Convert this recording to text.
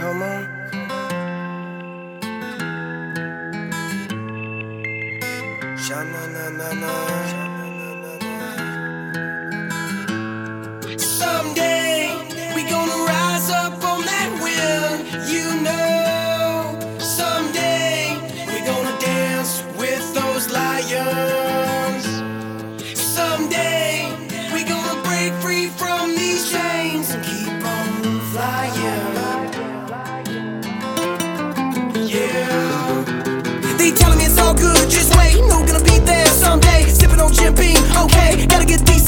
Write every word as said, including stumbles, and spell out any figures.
Come on. Sha-na-na-na-na. Someday we gonna rise up on that wheel, you know. Someday we gonna dance with those lions. Someday we gonna break free from these chains and keep on flying. Yeah. They telling me it's all good, just wait. No, gonna be there someday. Sipping on Jim Beam, okay. Gotta get these